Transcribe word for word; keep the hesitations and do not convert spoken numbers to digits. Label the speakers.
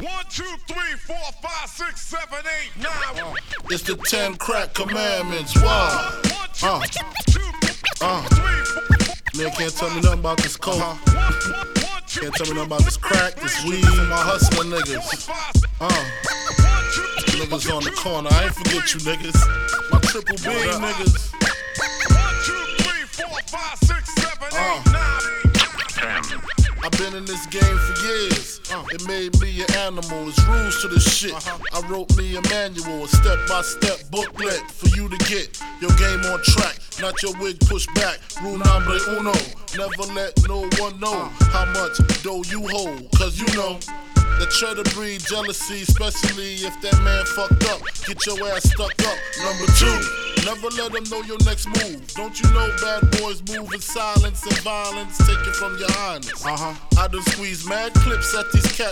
Speaker 1: One, two, three, four, five, six, seven, eight, nine.
Speaker 2: Uh, it's the ten crack commandments. Wow.
Speaker 1: One, two,
Speaker 2: Uh.
Speaker 1: two,
Speaker 2: Uh.
Speaker 1: three, four.
Speaker 2: Man can't tell me nothing about this coke.
Speaker 1: One, one, one, two,
Speaker 2: Can't tell me nothing about this crack, this weed, and my hustling niggas. Uh. Niggas on the corner, I ain't forget you niggas. My triple B niggas.
Speaker 1: One, two, three, four, five, six, seven,
Speaker 2: Uh.
Speaker 1: eight, nine.
Speaker 2: I've been in this game for years. Uh, it made me an animal. It's rules to this shit. Uh-huh. I wrote me a manual, a step-by-step booklet for you to get your game on track. Not your wig pushed back. Rule number uno. Never let no one know how much dough you hold. Cause you know that try to breed jealousy, especially if that man fucked up. Get your ass stuck up. Number two, never let them know your next move. Don't you know bad boys move in silence and violence? Take it from your highness. Uh-huh. I done squeeze mad clips at these cats.